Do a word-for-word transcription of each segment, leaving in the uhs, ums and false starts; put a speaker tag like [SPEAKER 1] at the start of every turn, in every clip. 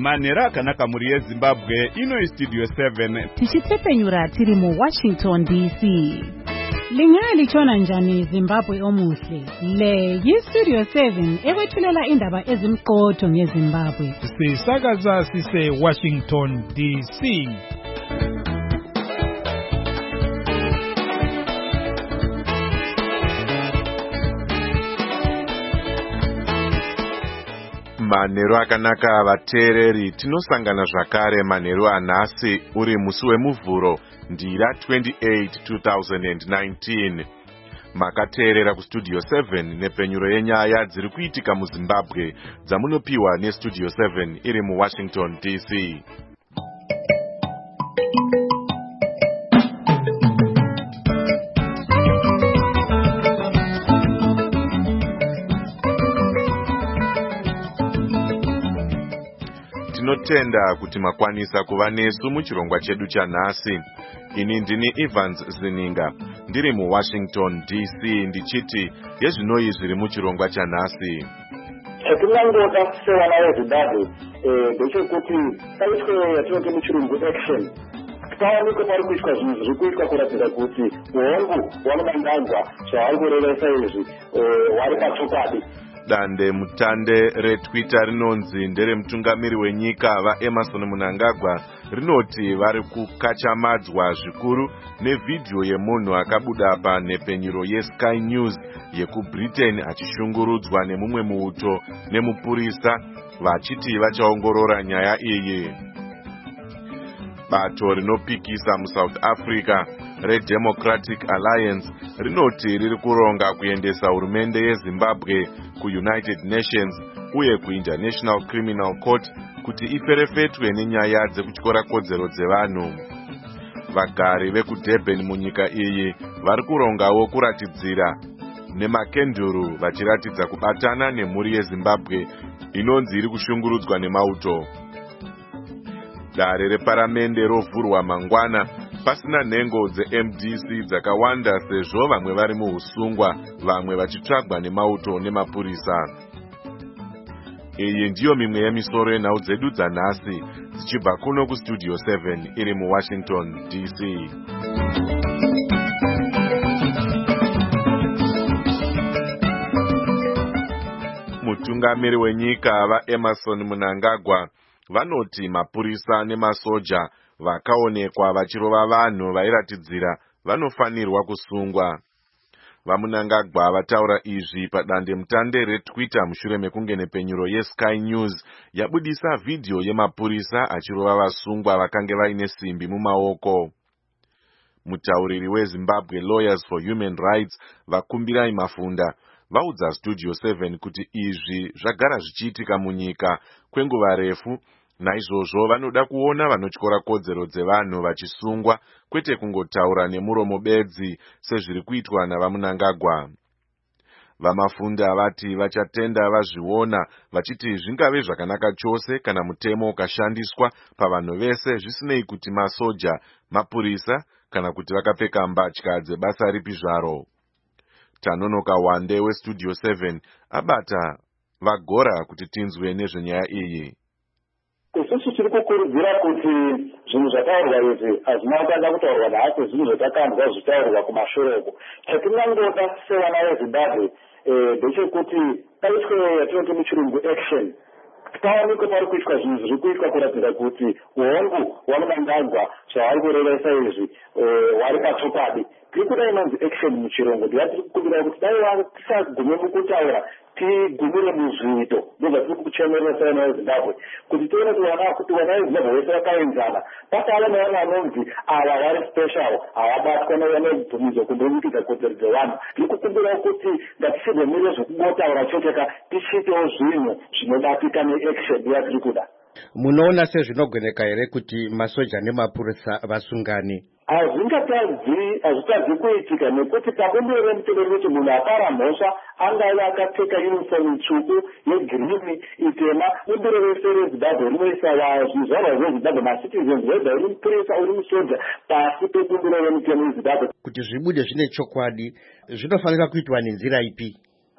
[SPEAKER 1] manhero akanaka muri yeZimbabwe. Ino iStudio seven
[SPEAKER 2] tichitepenyura tiri mu Washington D C. Lingali chona njani Zimbabwe omuhle. Le yiStudio seven ekwethulela indaba ezimqotho ngeZimbabwe.
[SPEAKER 3] Sisakaza sise Washington D C.
[SPEAKER 4] Manhero akanaka vateereri, tinosangana zvakare manhero anhasi uri musi wemuvhuro ndira twenty-eight two thousand nineteen. Makateerera kuStudio seven nepenyuro yenyaya dziri kuitika muZimbabwe dzamunopiwa neStudio seven iri muWashington D C. Tinotenda kuti makwanisa kuva nesu muchirongwa chedu chanhasi. Ini ndini Evans Zininga, ndiri muWashington D C ndichiti yezvinoi zviri muchirongwa chanhasi.
[SPEAKER 5] Chatinangota sevana veZimbabwe ndechekuti paitwe yatinoti muchirungu action. Taonekwa pari kuitwa zvinhu zviri kuitwa kuratidza kuti uhongu hwamunangagwa zvavari kurevesa izvi hwari pachokwadi.
[SPEAKER 4] Dande mutande reTwitter rinonzi nderemutungamiri wenyika vaEmmerson Mnangagwa rinoti vari kukachamadzwa zvikuru nevhidhiyo yemunhu akabuda panhepenyuro yeSky News yekuBritain achishungurudzwa nemumwe muuto nemupurisa vachiti vachaongorora nyaya iyi. Bato rinopikisa muSouth Africa reDemocratic Alliance rinoti riri kuronga kuendesa hurumende yeZimbabwe kuUnited Nations uye kuInternational Criminal Court kuti iferefetwe nenyaya dzekutyora kodzero dzevanhu. Vagari vekuDurban munyika iyi vari kurongawo kuratidzira nemakenduru vachiratidza kubatana nemhuri yeZimbabwe inonzi iri kushungurudzwa nemauto. Dare reparamende rovhurwa mangwana pasina nhengo dzeM D C dzakawanda sezvo vamwe vari muhusungwa vamwe vachitsvagwa nemauto nemapurisa. Iyi ndiyo mimwe yemisoro yenhau dzedu dzanhasi dzichibva kuno kuStudio seven iri muWashington D C. Mutungamiri wenyika vaEmmerson Mnangagwa vanoti mapurisa nemasoja vakaonekwa vachirova vanhu vairatidzira vanofanirwa kusungwa. VaMnangagwa vataura izvi padande mutande reTwitter mushure mekunge nepenyuro yeSky News yabudisa vhidhiyo yemapurisa achirova vasungwa vakange vaine simbi mumaoko. Mutauriri weZimbabwe Lawyers for Human Rights Vakumbirai Mafunda vaudza Studio seven kuti izvi zvagara zvichiitika munyika kwenguva refu, naizvozvo vanoda kuona vanotyora kodzero dzevanhu vachisungwa kwete kungotaura nemuromo bedzi sezviri kuitwa navaMnangagwa. VaMafunda vati vachatenda vazviona vachiti zvingave zvakanaka chose kana mutemo ukashandiswa pavanhu vese zvisinei kuti masoja, mapurisa kana kuti vakapfeka mbatya dzebasa ripi zvaro. Tanonoka Wande weStudio seven abata vagora kuti tinzwe nezvenyaya iyi.
[SPEAKER 5] Isusu tiri kukurudzira kuti zvinhu zvataurwa izvi hazvina kutanga kutaurwa nhasi, zvinhu zvatakandwa zvitaurwa kumashure uko. Chatinangota sevana veZimbabwe ndechekuti paitwe yatinoti muchirungu action. Taonekwa pari kuitwa zvinhu zviri kuitwa kuratidza kuti uhongu hwaMnangagwa zvavari kurevesa izvi hwari pachokwadi. Tiri kuda inonzi action muchirungu. Ndiyati kukumbira kuti dai tisagume mukutaura tigumire muzviito ndobva tiri kuchemerera sevana veZimbabwe kuti tione kuti vana veZimbabwe vese vakaenzana. Pasava nevana vanonzi ava vari special havabatwa nevanobvumidzwa kundomikidza kodzero dzevanhu. Tiri kukumbirawo kuti ngatisirwemire zvokungotaura choteka, tichiitewo zvinhu zvinobatika neaction yatiri kuda.
[SPEAKER 6] Munoona sezvinogoneka here kuti masoja nemapurisa vasungane?
[SPEAKER 5] Hazvingatadzi hazvitadzi kuitika nekuti pabumbiro remutemo kuti munhu apara mhosva angave akapfeka uniform tsvuku yegirini itema. Bumbiro rese reZimbabwe rinoisa zvizvarwa zveZimbabwe macitizens whether uri mupurisa uri musoja pasi pebumbiro remutemo reZimbabwe.
[SPEAKER 6] Kuti zvibude zvine chokwadi zvinofanira kuitwa nenzira ipi?
[SPEAKER 5] Zvinofanira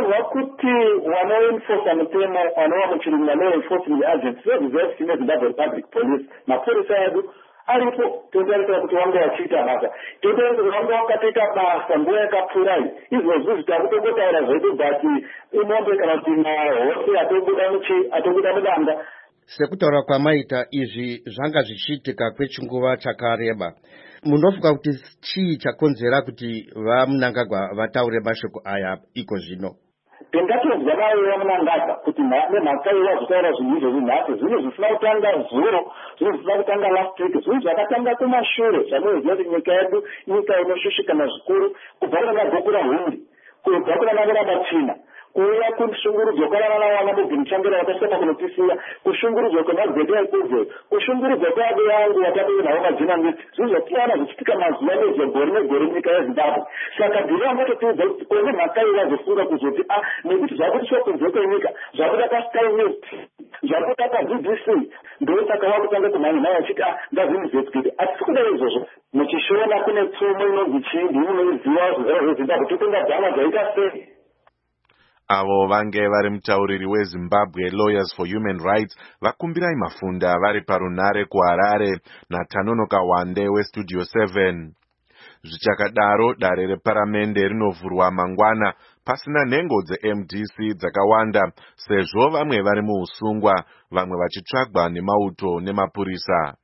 [SPEAKER 5] zvinonzwa kuti wanoenforsa mutemo anova muchirungu vano enforcing agents vereserve team yezimbabwe republic police mapurisa edu aripo totarisira kuti wanga wachiita basa totarisira kuti wanga wakatoita basa nguva yakapfurai izvozvi zvitakutongotaura zvedu but imombe kana kuti mahosi atobuda muchi atobuda mudanga.
[SPEAKER 6] Sekutaura kwamaita izvi zvanga zvichiitika kwechinguva chakareba, munofunga kuti chii chakonzera kuti vaMnangagwa vataure mashoko aya iko zvino?
[SPEAKER 5] Tingatonzwa nayo vaMnangagwa kuti nemhaka yevazotaura zvinhu izvozvi nhasi zvinhu zvisina kutanga zuro, zvinhu zvisina kutanga last week, zvinhu zvakatanga kumashure zvanoziva kuti nyika yedu nyika inoshushikana zvikuru kubva kuna magokura hundi kubva kuna mavira machina kuuya kushungurudzwa kwavanana wana mubhinichangira vakasema kunotisiya kushungurudzwa kwemagwede ekubve kushungurudzwa kwavo yangu watabe navo majina miti zvinhu zvatiwana zvichitika mazuva nezvegore negore munyika yezimbabwe. Saka ndiri vangatotiudza kuti kone mhaka iyi vazofunga kuzoti a nekuti zvakuti shokunze kwenyika zvakuda pasky news zvakuda paB B C ndosaka vakutanga kumhanya nayo vachiti a ngazvinizetswiti asi kudai izvozvo muchishona kune tsumo inonzi chindi inoiziva zvizara zvezimbabwe totongadzama zvaita sei.
[SPEAKER 4] Avo vange vari mutauriri weZimbabwe Lawyers for Human Rights vakumbirai Mafunda vari parunare kuHarare naTanonoka Wande weStudio seven. Zvichakadaro dare reparamende rinovhurwa mangwana pasina nhengo dzeM D C dzakawanda sezvo vamwe vari muusungwa vamwe vachitsvagwa nemauto nemapurisa.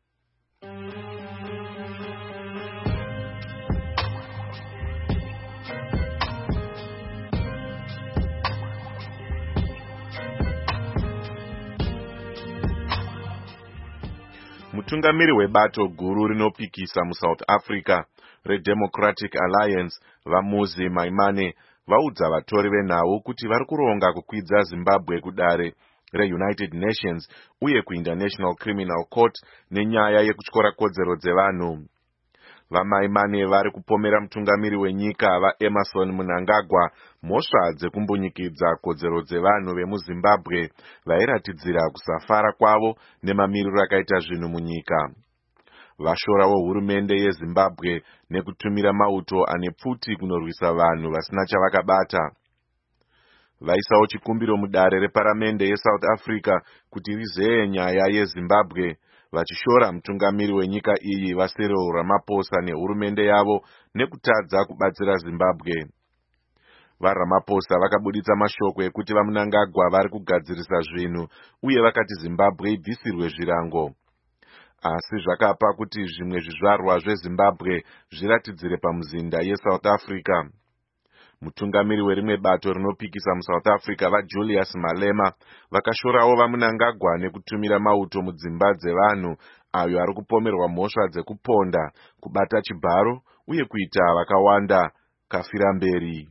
[SPEAKER 4] Mutungamiri webato guru rinopikisa muSouth Africa reDemocratic Alliance Vamuzi Maimane vaudza vatori venhau kuti vari kuronga kukwidza Zimbabwe kudare reUnited Nations uye kuInternational Criminal Court nenyaya yekutyora kodzero dzevanhu. VaMaimane vari kupomera mutungamiri wenyika vaEmmerson Mnangagwa mhosva dzekumbonyikidza kodzero dzevanhu vemuZimbabwe vairatidzira kusafara kwavo nemamiriro akaita zvinhu munyika. Vashorawo hurumende yeZimbabwe nekutumira mauto ane pfuti kunorwisa vanhu vasina chavakabata. Vaisawo chikumbiro mudare reparamende yeSouth Africa kuti rizeye nyaya yeZimbabwe vachishora mutungamiri wenyika iyi vaCyril Ramaphosa nehurumende yavo nekutadza kubatsira Zimbabwe. VaRamaphosa vakabuditsa mashoko ekuti vaMnangagwa vari kugadzirisa zvinhu uye vakati Zimbabwe ibvisirwe zvirango. Asi zvakapa kuti zvimwe zvizvarwa zveZimbabwe zviratidzire pamuzinda yeSouth Africa. Mutungamiri werimwe bato rinopikisa muSouth Africa vaJulius Malema vakashorawo vaMnangagwa nekutumira mauto mudzimba dzevanhu ayo ari kupomerwa mhosva dzekuponda, kubata chibharo uye kuita vakawanda kafira mberi.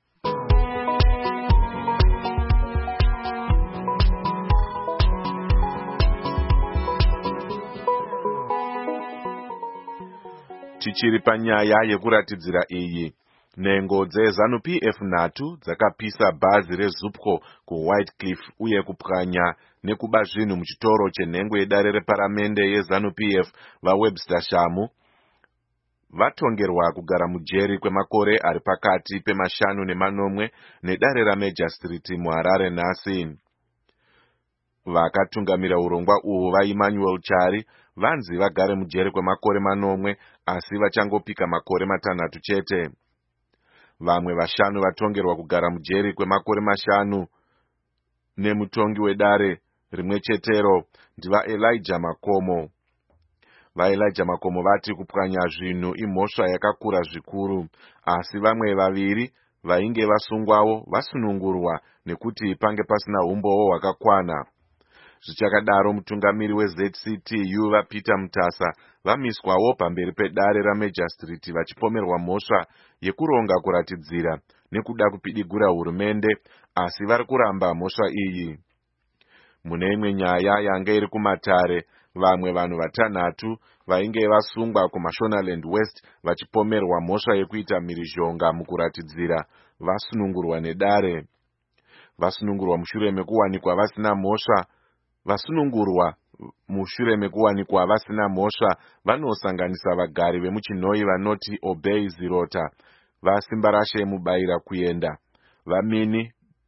[SPEAKER 4] Tichiri panyaya yekuratidzira iyi, nhengo dzeZANU-P F nhatu dzakapisa bhazi reZupco kuWhite Cliff uye kupwanya nekuba zvinhu muchitoro chenhengo yedare reparamende yeZANU-P F vaWebster Shamu vatongerwa kugara mujeri kwemakore ari pakati pemashanu nemanomwe nedare raMajor Street muHarare nhasi. Vakatungamira urongwa uhu vaEmmanuel Chari vanzi vagare mujeri kwemakore manomwe asi vachangopika makore matanhatu chete. Vamwe vashanu vatongerwa kugara mujeri kwemakore mashanu nemutongi wedare rimwe chetero ndiva Elijah Makomo. VaElijah Makomo vati kupwanya zvinhu imhosva yakakura zvikuru, asi vamwe vaviri vainge vasungwawo vasunungurwa nekuti pange pasina umbowo hwakakwana. Zvichakadaro mutungamiri weZ C T U vaPeter Mutasa vamiswawo pamberi pedare raMajor Street vachipomerwa mhosva yekuronga kuratidzira nekuda kupidigura hurumende, asi vari kuramba mhosva iyi. Mune imwe nyaya yanga iri kumatare, vamwe vanhu vatanhatu vainge vasungwa kuMashonaland West vachipomerwa mhosva yekuita mhirizhonga mukuratidzira vasunungurwa nedare. Vasunungurwa mushure mekuwanikwa vasina mhosva Vasunungurwa mushure mekuwanikwa vasina mhosva vanosanganisa vagari vemuChinoi vanoti Obey Zirota, vaSimbarashe Mubaira Kuenda, vaMini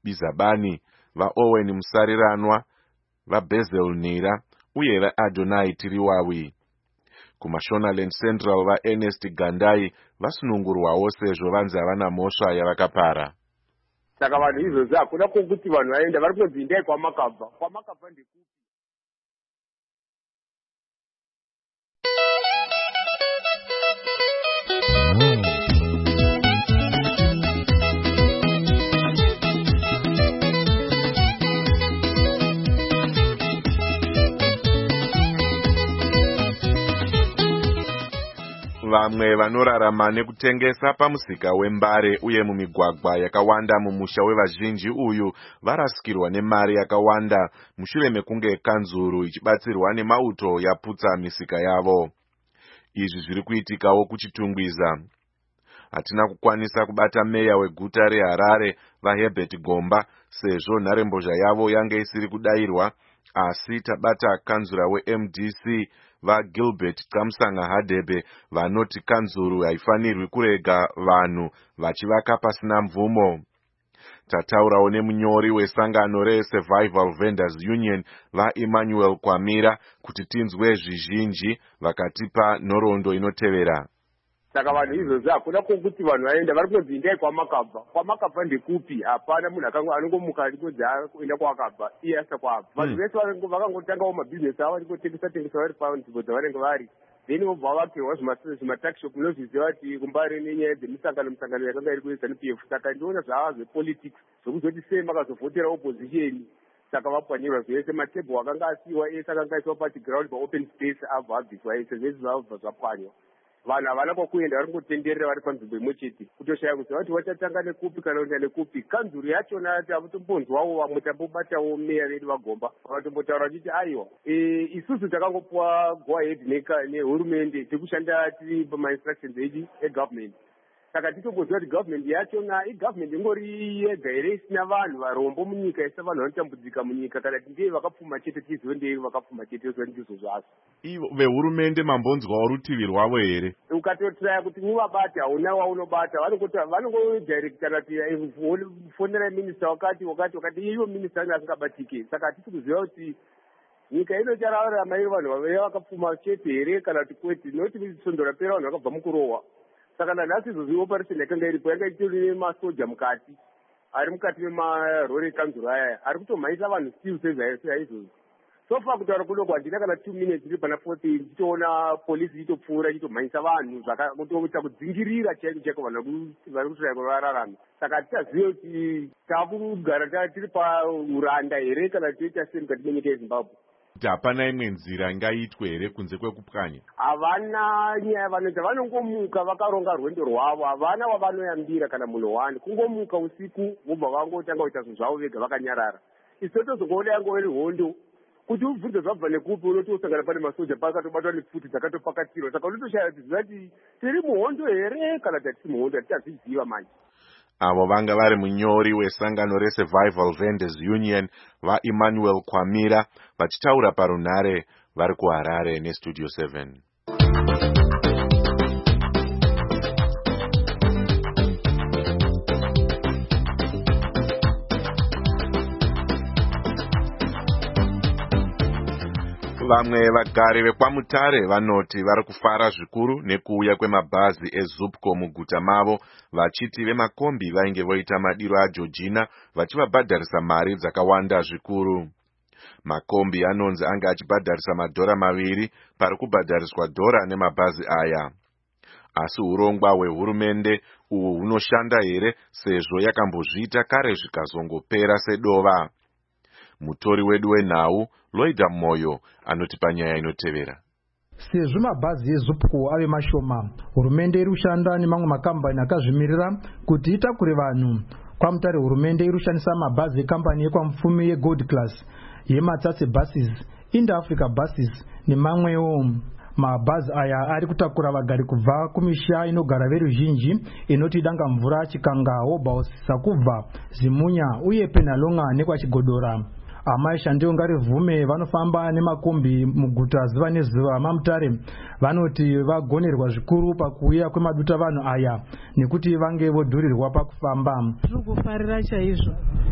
[SPEAKER 4] Bizabani, vaOwen Musariranwa, vaBezel Nira uye vaAdonai Tiriwawi. KuMashonaland Central vaErnest Gandai vasunungurwawo sezvo vanzi havana mhosva yavakapara.
[SPEAKER 7] Saka vanhu izvozvi hakuna kwokuti vanhu vaenda vari kunzi endai kwamakabva. Kwamakabva ndekupi?
[SPEAKER 4] Vamwe vanorarama nekutengesa pamusika wembare uye mumigwagwa yakawanda mumusha wevazhinji uyu varasikirwa nemari yakawanda mushure mekunge kanzuru ichibatsirwa nemauto yaputsa misika yavo. Izvi zviri kuitikawo kuchitungwiza. Hatina kukwanisa kubata meya weguta reHarare vaHerbert Gomba sezvo nharembozha yavo yange isiri kudairwa, asi tabata kanzura weM D C vaGilbert Kamsanga Hadebe vanoti kanzuru haifanirwi kurega vanhu vachivaka pasina mvumo. Tataurawo nemunyori wesangano reSurvival Vendors Union vaEmmanuel Kwamira kuti tinzwe zvizhinji vakatipa nhoroondo inotevera.
[SPEAKER 7] Saka vanhu izvozvi hakuna kwokuti vanhu vaenda vari kunzi endai kwamakabva. Kwamakabva ndekupi? Hapana munhu anongomuka achikunzi kuenda kwakabva iye asina kwabva. Vanhu vese vakangotangawo mabhizinesi avo vachingotengesa tengesa vari panzvimbo dzavanenge vari. Then vobva vakirwa zvimatakishop munozviziva kuti kumbari nenyaya dzemisangano misangano yakanga iri kuZANU P F. Saka ndiona zvava zvepolitics zvokuzoti sei makazovhotera opposition. Saka vapwanyirwa zvese matebho akanga asiwa ese akanga aiswa pachiground paopen space abva abviswa ese zvese zvabva zvapwanywa. Vanhu havana kwakuenda vari kungotenderera vari panzvimbo imwe chete kutoshaya kuziva kuti vachatanga nekupi kana kuenda nekupi. Kanzuru yachona havatombonzwawo vamwe tambobatawo meya vedu vaGomba vakatombotaura vachiti aiwa isusu takangopiwa go ahead nehurumende tekushanda tiri pamainstructions edu egovernment. Saka titomboziva kuti government yachona igovernment ingori yega here isina vanhu varombo munyika, isina vanhu vanotambudzika munyika, kana kuti ndeye vakapfuma chete tizive ndeye vakapfuma chete zva ndizvo zvazvo.
[SPEAKER 4] Ivo vehurumende mambonzwawo rutivi rwavo here?
[SPEAKER 7] Ukatotraya kuti muvabate hauna waunobata, vanongodirectana kuti fonera minista wakati wakati wakati iyo minista anga asingabatike. Saka hatisi kuziva kuti nyika ino chararama iri vanhu vave vakapfuma chete here kana kuti kwete, noti misondo rapera vanhu vakabva mukurohwa. Saka nanhasi izvozvi operation yakanga iripo yanga itori nemasoja mukati ari mukati memarori ekanzuro aya ari kutomhanyisa vanhu still seizvozvi. So far kutaura kudoko handina kana two minutes iri pana fourteen tichiona polisi ichitopfuura ichitomhanyisa vanhu zvakakutoita kudzingirira chaiko chaiko vanhu vari kutiraya kuti vararame. Saka hatichazive kuti taakugara tiri pauranda here kana toita sei mukati menyika yeZimbabwe.
[SPEAKER 4] Hapana imwe nzira ingaitwe here kunze kwekupwanya?
[SPEAKER 7] Havana nyaya vanoita, vanongomuka vakaronga rwendo rwavo, havana wavanoyambira kana munhu wani, kungomuka usiku vobva vangotanga kuita zvinhu zvavo vega vakanyarara. Isu tozongoona yango iri hondo kuti ubvunze zvabva nekupi unotosangana pane masoja pakatobatwa nepfuti dzakatopakatirwa. Saka unotoshaya kuziva kuti tiri muhondo here kana kuti hatisi muhondo, hatichaziziva manje.
[SPEAKER 4] Avo vanga vari munyori wesangano reSurvival Vendors Union vaEmmanuel Kwamira vachitaura parunhare vari kuHarare neStudio seven. Vamwe vagari vekwaMutare vanoti vari kufara zvikuru nekuuya kwemabhazi eZupco muguta mavo, vachiti vemakombi vainge voita madiro aJoργina vachivabhadharisa mari dzakawanda zvikuru. Makombi anonzi anga achibhadharisa madhora maviri pari kubhadhariswa dhora nemabhazi aya. Asi urongwa hwehurumende uhu hunoshanda here sezvo yakambozviita kare zvikazongopera sedova. Mutori wedu wenhau Loida Moyo anotipa nyaya inotevera.
[SPEAKER 8] Sezvo mabhazi eZupco ave mashoma, hurumende iri kushanda nemamwe makambani akazvimirira kuti itakure vanhu. KwaMutare hurumende iri kushandisa mabhazi ekambani yekwamupfumi yeGold Class, yeMatsatse Buses, Indo Africa Buses nemamwewo. Mabhazi aya ari kutakura vagari kubva kumisha inogara veruzhinji inoti Danga Mvura, Chikanga, Hobausisa kubva Zimunya uye Penalonga nekwaChigodora. amai Shandiongari Vhume vanofamba nemakombi muguta zuva nezuva maMutare vanoti vagonerwa zvikuru pakuuya kwemaduta vanhu aya nekuti vange vodhurirwa pakufamba.
[SPEAKER 9] Tiri kufarira chaizvo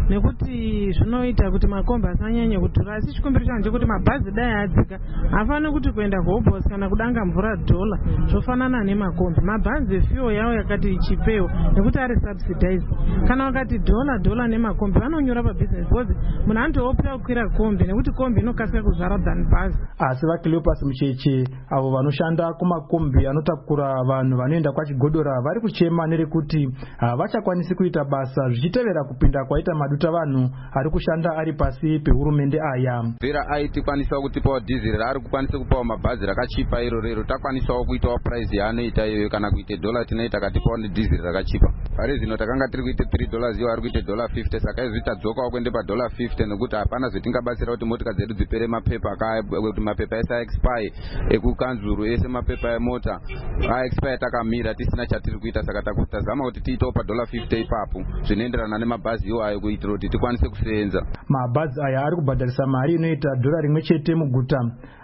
[SPEAKER 9] nekuti zvinoita kuti makombi asanyanye kudhura, asi chikumbiro changu chekuti mabhazi dai adzika hafani kuti kuenda kuHobhosi kana kudanga mvura dhola zvofanana nemakombi. Mabhazi fuel yavo yakati chipewo nekuti ari subsidized. Kana wakati dhola dhola nemakombi vanonyora pabusiness because munhu anotoopera kukwira kombi nekuti kombi inokasika kuzara than bhazi.
[SPEAKER 8] Asi vaCleopas Mucheche avo vanoshanda kumakombi anotakura vanhu vanoenda kwaChigodora vari kuchema nerekuti havachakwanisi kuita basa zvichitevera kupinda kwaita maduta vanhu ari kushanda ari pasi pehurumende aya.
[SPEAKER 10] Vera aitikwanisa kutipawo dhiziri raari kukwanisa kupawo mabhazi rakachipa iro rero takwanisawo kuitawo price yaanoita iyoyo kana kuite dhola tinoita katipawo nedhiziri rakachipa. Pari zvino takanga tiri kuite three dollars iwo ari kuite dollar fifty saka izvi tadzokawo kuende padollar fifty nekuti hapana zvetingabatsira kuti motika dzedu dzipere mapepa kuti mapepa ese aexpire ekukanzuru ese mapepa emota aexpire takamira tisina chatiri kuita saka tazama kuti tiitewo padollar fifty ipapo zvinoenderana nemabhazi iwayo kuitira kuti tikwanise kusenza.
[SPEAKER 8] Mabhazi aya ari kubhadharisa mari inoita dhora rimwe chete muguta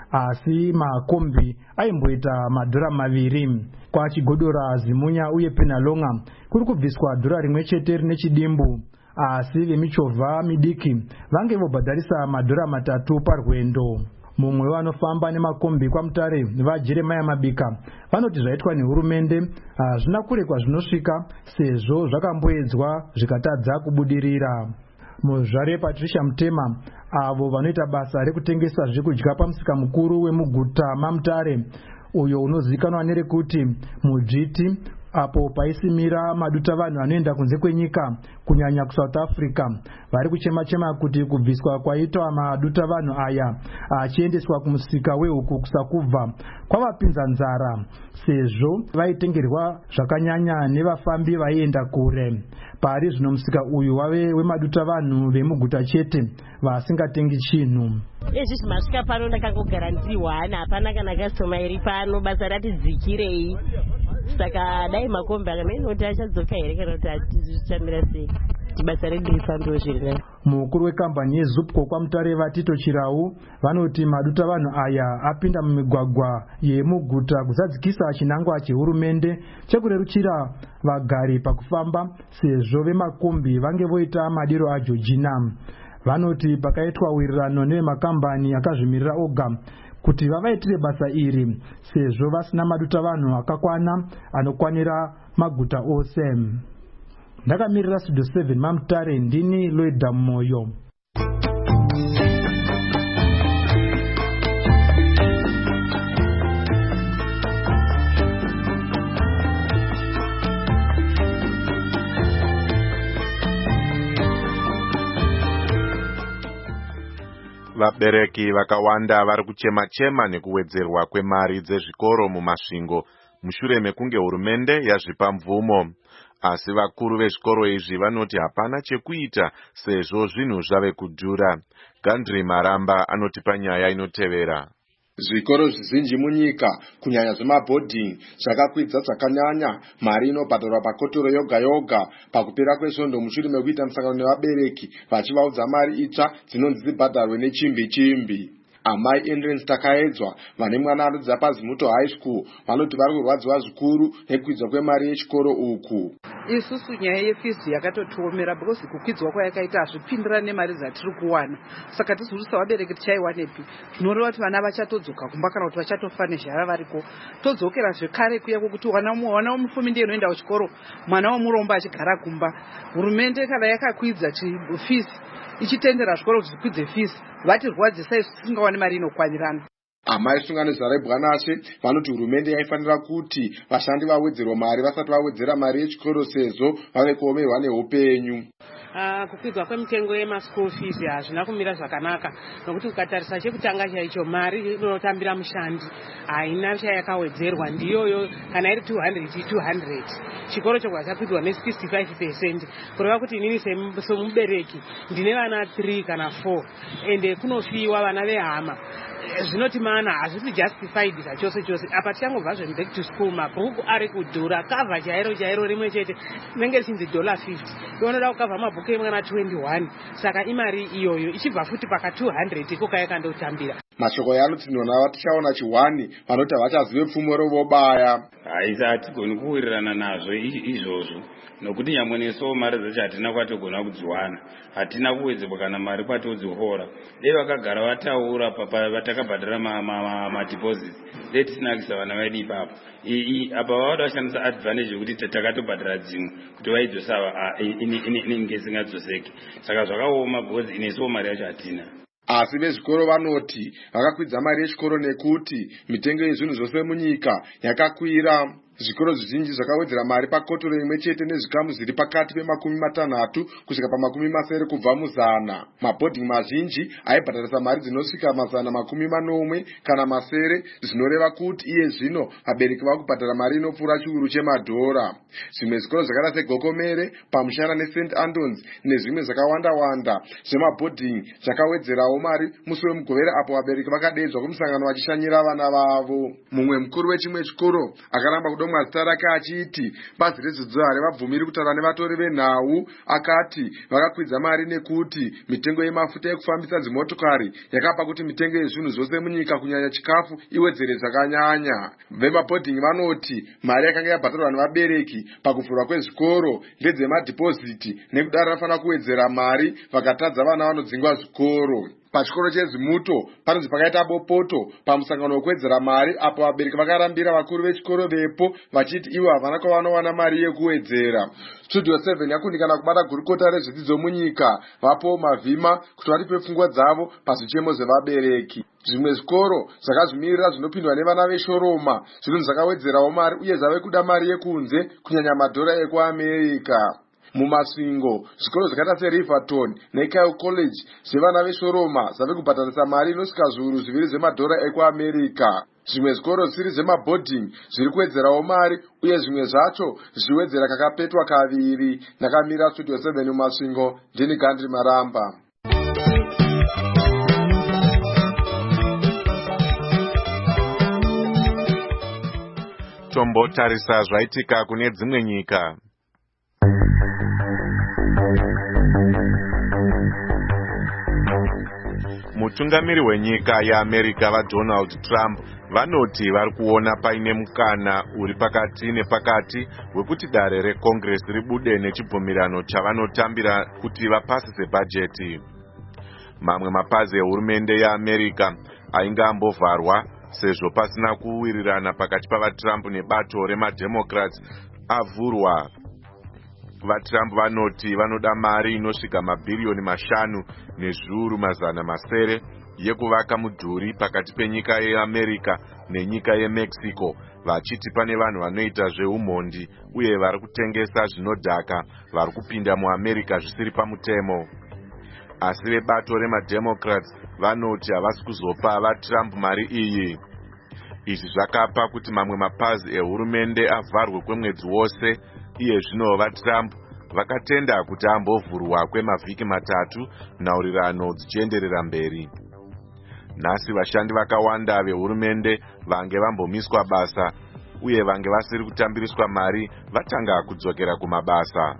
[SPEAKER 8] asi makombi aimboita madhora maviri. KwaChigodora, Zimunya uye Penalonga kuri kubviswa dhora rimwe chete rine chidimbu, asi vemichovha midiki vange vobhadharisa madhora matatu parwendo. Mumwe vanofamba nemakombi kwaMutare vaJeremiah Mabika vanoti zvaitwa nehurumende hazvina kurekwa zvinosvika sezvo zvakamboedzwa zvikatadza kubudirira. Muzvare Patricia Mutema avo vanoita basa rekutengesa zvekudya pamusika mukuru wemuguta maMutare uyo unozivikanwa nerekuti Mujiti, apo paisimira maduta vanhu anoenda kunze kwenyika kunyanya kuSouth Africa, vari kuchema-chema kuti kubviswa kwaitwa maduta vanhu aya achiendeswa kumusika wehuku kusakubva kwavapinza nzara sezvo vaitengerwa zvakanyanya nevafambi vaienda kure. Pari zvino musika uyu wave wemaduta vanhu vemuguta chete vasingatengi chinhu.
[SPEAKER 11] Izvi masvika pano ndakangogara ndiwana hapana kana customer iri pano basa ratidzikirei. Saka dai makombi akanoti achadzoka here kana kuti atizvichamira sei basa redu rifambiwo zviri nayo.
[SPEAKER 8] Mukuru wekambani yeZupco kwaMutare Vatito Chirau vanoti maduta vanhu aya apinda mumigwagwa yemuguta kuzadzikisa chinangwa chehurumende chekureruchira vagari pakufamba sezvo vemakombi vange voita madiro aJorgina. Vanoti pakaitwa wirirano nevemakambani akazvimirira oga kuti vavaitire basa iri sezvo vasina maduta vanhu akakwana anokwanira maguta ose. Ndakamirira Studio seven maMutare ndini Loida Moyo.
[SPEAKER 4] Vabereki vakawanda vari kuchema-chema nekuwedzerwa kwemari dzezvikoro mumasvingo mushure mekunge hurumende yazvipa mvumo. Asi vakuru vezvikoro izvi vanoti hapana chekuita sezvo zvinhu zvave kudhura. Gandri Maramba anotipa nyaya inotevera.
[SPEAKER 12] Zvikoro zvizhinji munyika kunyanya zvemabhodhingi zvakakwidza zvakanyanya mari inobhadharwa pakotoro yoga yoga pakupera kwesvondo mushure mekuita musangano nevabereki vachivaudza mari itsva dzinonzi dzibhadharwe nechimbi chimbi. Amai Endurance Takaedzwa vane mwana anodzidza paZimuto High School vanoti vari kurwadziwa zvikuru nekukwidzwa kwemari yechikoro uku.
[SPEAKER 13] Isusu nyaya yefizi yakatotiomera because kukwidzwa kwayakaita hazvipindirane nemari dzatiri kuwana. Saka tizorusa vabereki tichaiwanepi? Tinoreva kuti vana vachatodzoka kumba kana kuti vachatofa nezhara variko. Todzokera zvekare kuya kwokuti wana womufumi ndiye unoenda kuchikoro, mwana womurombo achigara kumba. Hurumende kana yakakwidza fizi ichitendera zvikoro kuti zvikwidze fizi, vatirwadzisai tisingawani mari inokwanirana.
[SPEAKER 12] Amai Sungano Zarebwanashe vanoti hurumende yaifanira kuti vashandi vawedzerwa mari vasati vawedzera mari yechikoro sezvo vave kuomerwa neupenyu.
[SPEAKER 14] Uh, kukwidzwa kwemitengo yemaschool fees hazvina kumira zvakanaka nokuti ukatarisa chekutanga chaicho mari inotambira mushandi haina chayakawedzerwa ndiyoyo kana iri two hundred two hundred chikoro chobva chakwidzwa ne sixty-five percent kureva kuti inini semubereki ndine vana three kana four ende kunofiwa vana vehama zvinoti mana hazvisi justified zvachose chose. Apa tichangobva zve back to school mabhuku ari kudhura, cover chairo chairo rimwe chete rinenge richinzi dollar fifty. Inoda kukavha mabhuku mabhuku emwana twenty-one saka imari iyoyo ichibva futi paka two hundred iko kayakandotambira.
[SPEAKER 12] mashoko yaanotsinona vatichaona chihwani vanoti havachazive pfumo rovobaya.
[SPEAKER 15] haisi hatigoni kuwirirana nazvo izvozvo nokuti nyamwe nesuwo mari dzacho hatina kwatogona kudziwana, hatina kuwedzerwa kana mari kwatodzihora. dei vakagara vataura vatakabhadhara madhipoziti dei tisinakisa vana vedu ipapo. apa vavada vashandisa advantage yekuti takatobhadhara dzimwe kuti vaidzosa inenge isingadzoseki, saka zvakaoma because inesuwo mari yacho hatina.
[SPEAKER 12] asi vezvikoro vanoti vakakwidza mari yechikoro nekuti mitengo yezvinhu zvose munyika yakakwira. zvikoro zvizhinji zvakawedzera mari pakotoro imwe chete nezvikamu zviri pakati pemakumi matanhatu kusvika pamakumi masere kubva muzana. mabhodhingi mazhinji aibhadharisa mari dzinosvika mazana makumi manomwe kana masere, zvinoreva kuti iye zvino vabereki vakubhadhara mari inopfuura chiuru chemadhora. zvimwe zvikoro zvakaita segokomere, pamushana neSt Andons nezvimwe zvakawanda-wanda zvemabhodhingi zvakawedzerawo mari musi wemugovera apo vabereki vakadedzwa kumusangano vachishanyira vana vavo. mumwe mukuru wechimwe chikoro akaramba kudomwa zita rake achiti bazi redzidzo harivabvumiri kutaura nevatori venhau. akati vakakwidza mari nekuti mitengo yemafuta ekufambisa dzimotokari yakapa kuti mitengo yezvinhu zvose munyika kunyanya chikafu iwedzere zvakanyanya. vemabhodhingi vanoti mari yakanga yabhadharwa nevabereki pakuvhurwa kwezvikoro ndedzemadhipoziti, nekudaro rafana kuwedzera mari vakatadza vana vanodzingwa zvikoro. pachikoro chezimuto panonzi pakaita bopoto pamusangano wekuwedzera mari apo vabereki vakarambira vakuru vechikoro vepo vachiti ivo havana kwavanowana mari yekuwedzera. studio seven yakundikana kubata gurukota rezvidzidzo munyika vapo mavhima kuti varipe pfungwa dzavo pazvichemo zvevabereki. zvimwe zvikoro zvakazvimirira zvinopindwa nevana veshoroma zvinonzi zvakawedzerawo mari uye zvave kuda mari yekunze kunyanya madhora ekuamerica. mumasvingo zvikoro zvakaita seriverton neKyle College zvevana veshoroma zvave kubhadharisa mari inosvika zviuru zviviri zvemadhora ekuamerica. zvimwe zvikoro zvisiri zvemabhodhingi zviri kuwedzerawo mari uye zvimwe zvacho zvichiwedzera kakapetwa kaviri. ndakamira studio seven mumasvingo, ndini Gandhi Maramba.
[SPEAKER 4] tombotarisa zvaitika kune dzimwe nyika. mutungamiri wenyika yeAmerica vaDonald Trump vanoti vari kuona paine mukana uri pakati nepakati wekuti dare reCongress ribude nechibvumirano chavanotambira kuti vapasise bhajeti. mamwe mapazi ehurumende yeAmerica ainge ambovharwa sezvo pasina kuwirirana pakati pavaTrump nebato remademocrats avhurwa. vaTrump vanoti vanoda mari inosvika mabhiriyoni mashanu nezviuru mazana masere yekuvaka mudhuri pakati penyika yeAmerica nenyika yeMexico, vachiti pane vanhu vanoita zveumhondi uye vari kutengesa zvinodhaka vari kupinda muAmerica zvisiri pamutemo. asi vebato remademocrats vanoti havasi kuzopa vaTrump mari iyi. izvi zvakapa kuti mamwe mapazi ehurumende avharwe kwemwedzi wose. iye zvino vaTrump vakatenda kuti ambovhurwa kwemavhiki matatu nhaurirano dzichienderera mberi. nhasi vashandi vakawanda vehurumende vange vambomiswa basa uye vange vasiri kutambiriswa mari vatanga kudzokera kumabasa.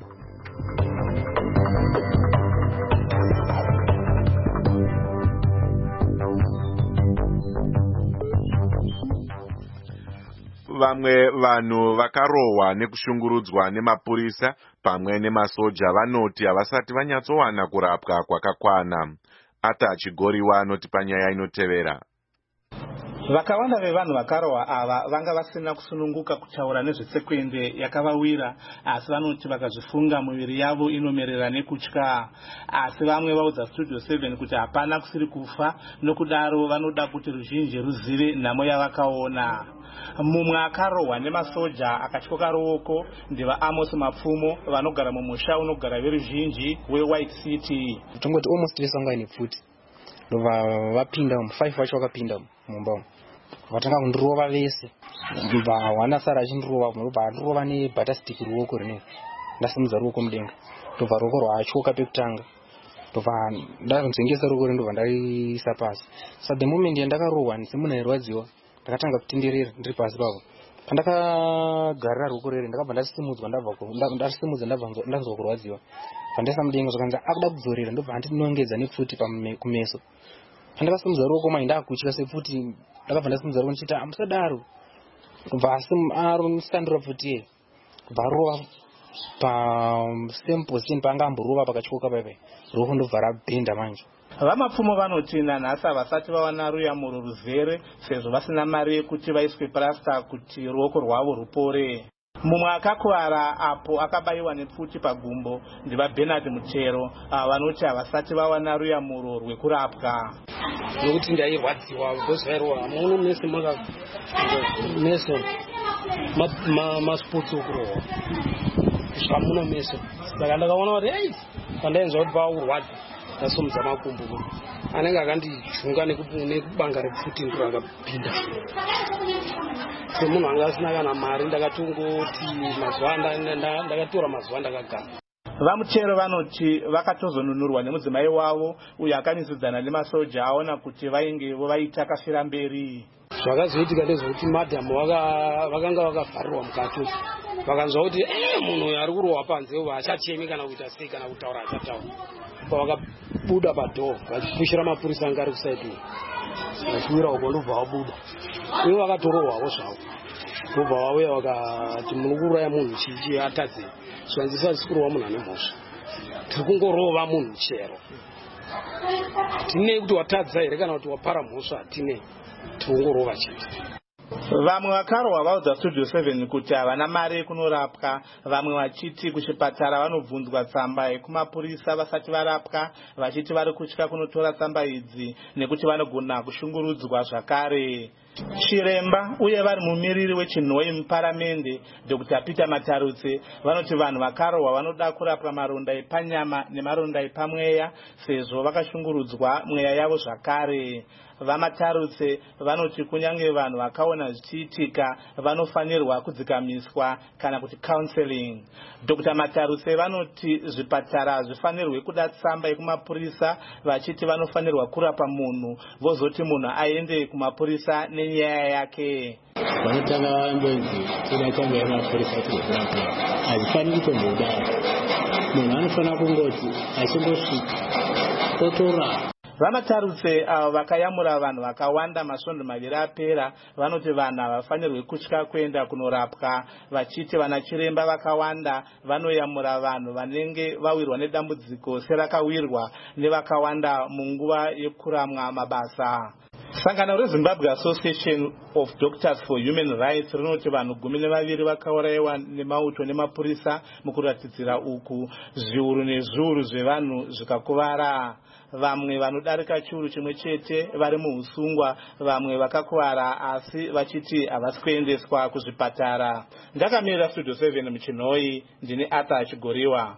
[SPEAKER 4] vamwe vanhu vakarohwa nekushungurudzwa nemapurisa pamwe nemasoja vanoti havasati vanyatsowana kurapwa kwakakwana. ata chigoriwa anoti panyaya inotevera.
[SPEAKER 16] vakawanda vevanhu vakarohwa ava vanga vasina kusununguka kutaura nezvetsekwende yakavawira, asi vanoti vakazvifunga miviri yavo inomerera nekutya. asi vamwe vaudza studio seven kuti hapana kusiri kufa, nokudaro vanoda kuti ruzhinji ruzive nhamo yavakaona. mumwe akarohwa nemasoja akatyoka ruoko ndevaAmos Mapfumo vanogara mumusha unogara veruzhinji weWhite City.
[SPEAKER 17] tongoti almost vesangane pfuti ndobva vapinda five vacho vakapinda mumba umu vatanga kundirova vese, ndobva wana sara achindirova, ndobva andirova nebhatastic ruoko rine ndasimudza ruoko mudenga, ndobva ruoko rwaatyoka pekutanga, ndobva ndanzengesa ruoko rine ndobva ndariisa pasi. So the moment yandakarohwa semunhu airwadziwa ndakatanga kutenderera ndiri pasi pavo, pandakagarira ruoko rere ndakabva ndasimudzwa ndasimudza ndanzwa kurwadziwa pandasamudenga zvakanzi akuda kudzorera ndobva handinongedza nepfuti kumeso. Pandakasimudza ruoko mai ndakutya sepfuti ndakabva ndasimudza ruoko ndichiti amusadaro kubva amusandura pfuti kubva arova pasame position paanga amborova pakatyoka paipai ruoko ndobva rabhenda manje.
[SPEAKER 16] Vamapfumo vanoti nanhasi havasati vawana ruyamuro ruzere sezvo vasina mari yekuti vaiswe plasta kuti ruoko rwavo rupore. Mumwe akakuvara apo akabayiwa nepfuti pagumbo ndivaBernard Muchero vanoti havasati vawana ruyamuro rwekurapwa.
[SPEAKER 18] Nokuti ndairwadziwa gozvairwa muno mese maka meso maspotsi okurohwa zvamuno meso saka ndakaona kuti ei pandainzwa kuti paurwadza ndasomudza makumbo anenge akandijunga nekubanga repfuti ndiro akapinda semunhu anga asina kana mari ndakatongoti mazuva ndakatora mazuva ndakagara.
[SPEAKER 16] Vamuchero vanoti vakatozonunurwa nemudzimai wavo uyo akanyusidzana nemasoja aona kuti vaingevo vaita kafira mberi.
[SPEAKER 18] Zvakazoitika ndezvokuti madhamu vakanga vakavharirwa mukati vakanzwa kuti munhu uyu ari kurohwa panze haachachemi kana kuita sei kana kutaura achataura pavakabuda padhoo vachipushira mapurisa anga ari kusaidi vachiwira uko ndobva vabuda uye vakatorohwawo zvavo ndobva vauya vakati muri kuuraya munhu chichi atadzei zvanzi hazisi kurohwa munhu ane mhosva tiri kungorova munhu chero hatinei kuti watadza here kana kuti wapara mhosva hatinei tiri kungorova chete.
[SPEAKER 16] Vamwe vakarohwa vaudza Studio seven kuti havana mari yekunorapwa, vamwe vachiti kuchipatara vanobvunzwa tsamba yekumapurisa vasati varapwa, vachiti vari kutya kunotora tsamba idzi nekuti vanogona kushungurudzwa zvakare. Chiremba uye vari mumiriri wechinhoi muparamende Doctor Peter Matarutse vanoti vanhu vakarohwa vanoda kurapwa maronda epanyama nemaronda epamweya sezvo vakashungurudzwa mweya yavo zvakare. Vamatarutse vanoti kunyange vanhu vakaona zvichiitika vanofanirwa kudzikamiswa kana kuti counseling. Doctor Matarutse vanoti zvipatara zvifanirwe kuda tsamba yekumapurisa vachiti vanofanirwa kurapa munhu vozoti munhu aende kumapurisa nenyaya yake.
[SPEAKER 19] Vanotanga vambonzi toda tsamba yemapurisa kurapwa hazvifaniri kutombodaro munhu anofanira kungoti achingosvika otora.
[SPEAKER 16] Vamatarutse avo vakayamura vanhu vakawanda masvondo maviri apera vanoti vanhu havafanirwi kutya kuenda kunorapwa vachiti vana chiremba vakawanda vanoyamura vanhu vanenge vawirwa nedambudziko serakawirwa nevakawanda munguva yekuramwa mabasa. Sangano reZimbabwe Association of Doctors for Human Rights rinoti vanhu gumi nevaviri vakaurayiwa nemauto nemapurisa mukuratidzira uku zviuru nezviuru zvevanhu zvikakuvara. Vamwe vanodarika chiuru chimwe chete vari muusungwa, vamwe vakakuvara asi vachiti havasi kuendeswa kuzvipatara. Ndakamirira Studio seven muchinhoi, ndini Arthur Chigoriwa.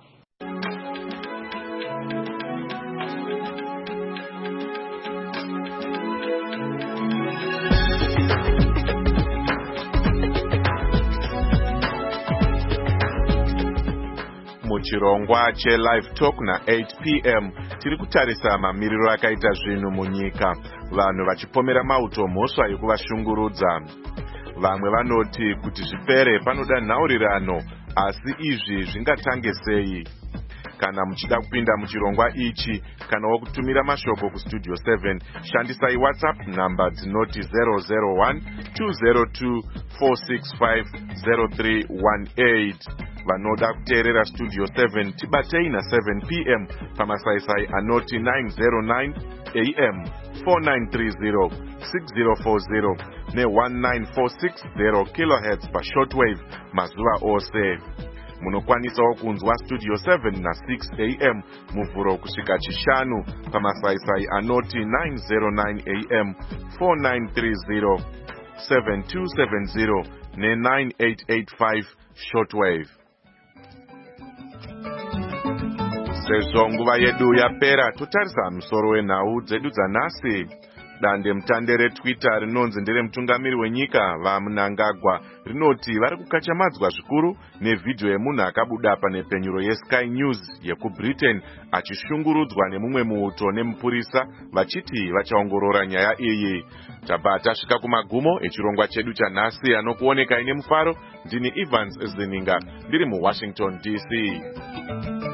[SPEAKER 4] Muchirongwa che-Live Talk na eight p m tiri kutarisa mamiriro akaita zvinhu munyika, vanhu vachipomera mauto mhosva yekuvashungurudza. Vamwe vanoti kuti zvipere panoda nhaurirano, asi izvi zvingatange sei? Kana muchida kupinda muchirongwa ichi kana wakutumira mashoko kustudio seven, shandisai WhatsApp namba dzinoti zero zero one two zero two four six five zero three one eight. Vanoda kuteerera Studio seven tibatei na seven p m pamasaisai anoti nine zero nine a m four nine three zero six zero four zero ne one nine four six zero kilohertz pa shortwave mazuva ose. Munokwanisawo kunzwa Studio seven na six a m muvhuro kusvika chishanu pamasaisai anoti nine zero nine a m four nine three zero seven two seven zero ne nine eight eight five shortwave. Sezvo nguva yedu yapera, totarisa musoro wenhau dzedu dzanhasi. dande mutande retwitter rinonzi nderemutungamiri wenyika vaMnangagwa rinoti vari kukachamadzwa zvikuru nevhidhiyo yemunhu akabuda panepfenyuro yeSky News yekuBritain achishungurudzwa nemumwe muuto nemupurisa vachiti vachaongorora nyaya iyi. Tabva tasvika kumagumo echirongwa chedu chanhasi anokuonekai nemufaro. Ndini Evans Zininga ndiri muWashington D C.